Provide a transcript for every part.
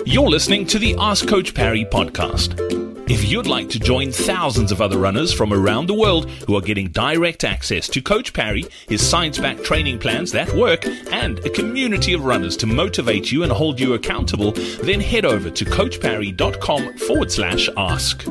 You're listening to the Ask Coach Parry podcast. If you'd like to join thousands of other runners from around the world who are getting direct access to Coach Parry, his science-backed training plans that work, and a community of runners to motivate you and hold you accountable, then head over to coachparry.com/ask.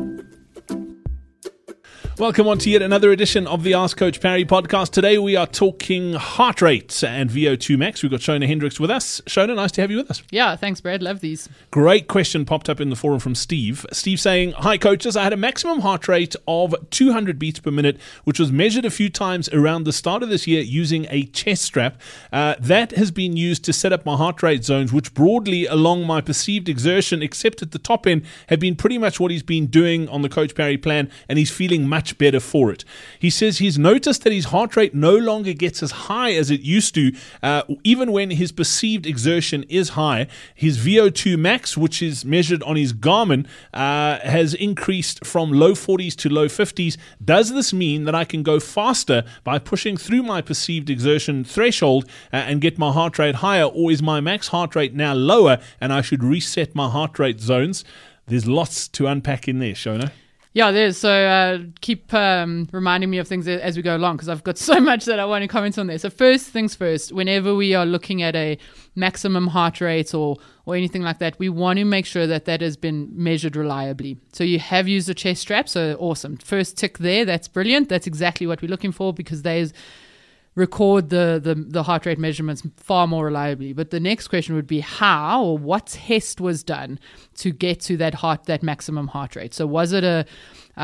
Welcome on to yet another edition of the Ask Coach Parry podcast. Today we are talking heart rate and VO2 max. We've got Shona Hendricks with us. Shona, nice to have you with us. Yeah, thanks, Brad. Love these. Great question popped up in the forum from Steve. Steve saying, "Hi coaches, I had a maximum heart rate of 200 beats per minute, which was measured a few times around the start of this year using a chest strap. That has been used to set up my heart rate zones, which broadly along my perceived exertion, except at the top end, have been pretty much what he's been doing on the Coach Parry plan, and he's feeling much better for it." He says he's noticed that his heart rate no longer gets as high as it used to, even when his perceived exertion is high. His VO2 max, which is measured on his Garmin, has increased from low 40s to low 50s. Does this mean that I can go faster by pushing through my perceived exertion threshold and get my heart rate higher, or is my max heart rate now lower and I should reset my heart rate zones? There's lots to unpack in there, Shona. Yeah, there's. So keep reminding me of things as we go along, because I've got so much that I want to comment on there. So first things first, whenever we are looking at a maximum heart rate or anything like that, we want to make sure that that has been measured reliably. So you have used a chest strap, so awesome. First tick there, that's brilliant. That's exactly what we're looking for, because they record the heart rate measurements far more reliably. But the next question would be how, or what test was done to get to that maximum heart rate? So was it a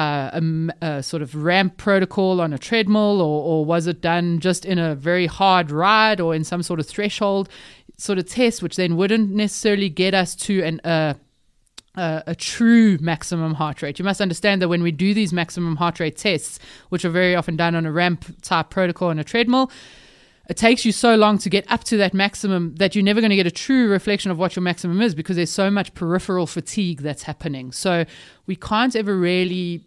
sort of ramp protocol on a treadmill, or was it done just in a very hard ride or in some sort of threshold sort of test, which then wouldn't necessarily get us to a true maximum heart rate? You must understand that when we do these maximum heart rate tests, which are very often done on a ramp type protocol on a treadmill, it takes you so long to get up to that maximum that you're never going to get a true reflection of what your maximum is, because there's so much peripheral fatigue that's happening. So we can't ever really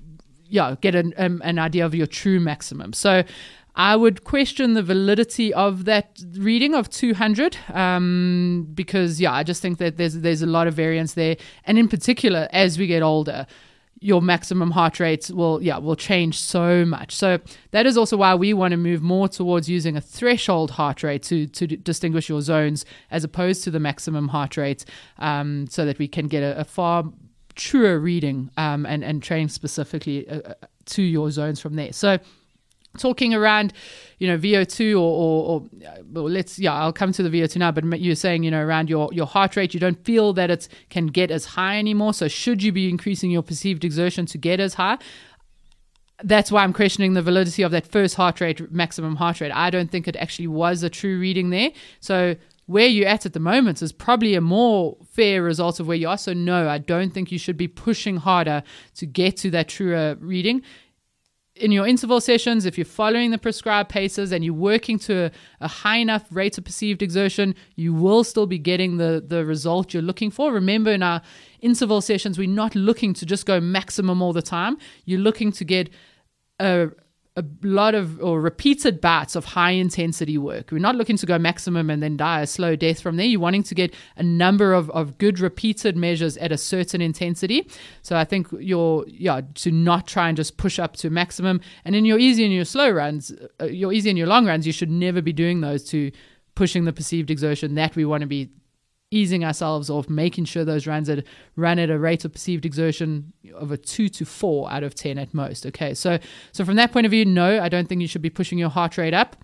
get an idea of your true maximum. So I would question the validity of that reading of 200 because, I just think that there's a lot of variance there. And in particular, as we get older, your maximum heart rates will change so much. So that is also why we want to move more towards using a threshold heart rate to distinguish your zones as opposed to the maximum heart rate, so that we can get a far truer reading and train specifically to your zones from there. So talking around, VO2 or I'll come to the VO2 now, but you're saying, around your heart rate, you don't feel that it can get as high anymore. So should you be increasing your perceived exertion to get as high? That's why I'm questioning the validity of that first maximum heart rate. I don't think it actually was a true reading there. So where you're at the moment is probably a more fair result of where you are. So no, I don't think you should be pushing harder to get to that truer reading. In your interval sessions, if you're following the prescribed paces and you're working to a high enough rate of perceived exertion, you will still be getting the result you're looking for. Remember, in our interval sessions, we're not looking to just go maximum all the time. You're looking to get a lot of or repeated bouts of high intensity work. We're not looking to go maximum and then die a slow death from there. You're wanting to get a number of good repeated measures at a certain intensity. So I think to not try and just push up to maximum. And in your easy and your slow runs, your easy and your long runs, you should never be doing those to pushing the perceived exertion. That we want to be easing ourselves off, making sure those runs run at a rate of perceived exertion of a 2 to 4 out of 10 at most. Okay, so from that point of view, no, I don't think you should be pushing your heart rate up.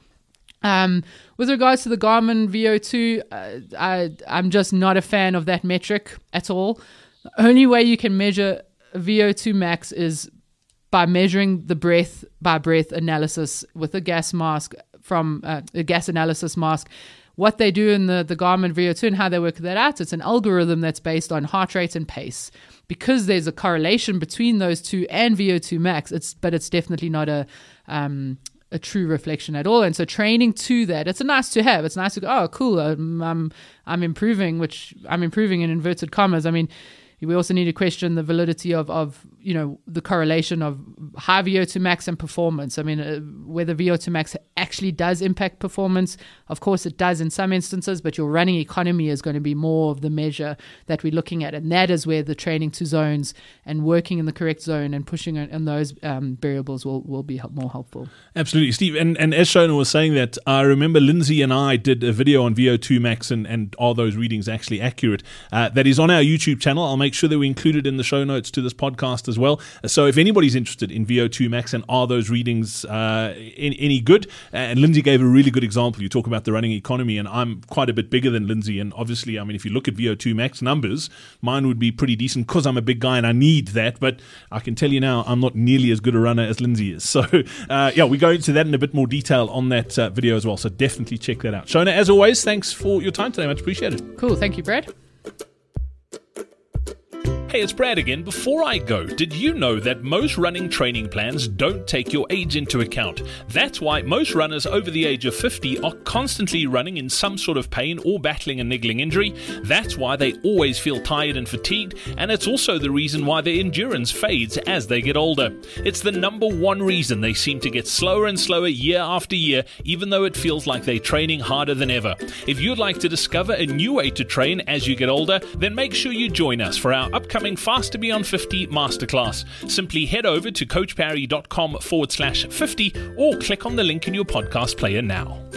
With regards to the Garmin VO2, I'm just not a fan of that metric at all. The only way you can measure a VO2 max is by measuring the breath by breath analysis with a gas mask from a gas analysis mask. What they do in the Garmin VO2 and how they work that out, it's an algorithm that's based on heart rate and pace. Because there's a correlation between those two and VO2 max, but it's definitely not a true reflection at all. And so training to that, it's a nice to have. It's nice to go, oh, cool, I'm improving, which I'm improving in inverted commas. I mean, We also need to question the validity of the correlation of high VO2 max and performance. I mean, whether VO2 max actually does impact performance. Of course, it does in some instances, but your running economy is going to be more of the measure that we're looking at. And that is where the training to zones and working in the correct zone and pushing on those variables will be more helpful. Absolutely, Steve. And as Shona was saying that, I remember Lindsay and I did a video on VO2 max and are those readings actually accurate? That is on our YouTube channel. I'll make sure that we include it in the show notes to this podcast as well. So if anybody's interested in VO2 max and are those readings any good? And Lindsay gave a really good example. You talk about the running economy, and I'm quite a bit bigger than Lindsay. And obviously, I mean, if you look at VO2 max numbers, mine would be pretty decent because I'm a big guy and I need that. But I can tell you now, I'm not nearly as good a runner as Lindsay is. So we go into that in a bit more detail on that video as well. So definitely check that out. Shona, as always, thanks for your time today. Much appreciated. Cool. Thank you, Brad. Hey, it's Brad again. Before I go, did you know that most running training plans don't take your age into account? That's why most runners over the age of 50 are constantly running in some sort of pain or battling a niggling injury. That's why they always feel tired and fatigued, and it's also the reason why their endurance fades as they get older. It's the number one reason they seem to get slower and slower year after year, even though it feels like they're training harder than ever. If you'd like to discover a new way to train as you get older, then make sure you join us for our upcoming Faster Beyond 50 Masterclass. Simply head over to coachparry.com/50 or click on the link in your podcast player now.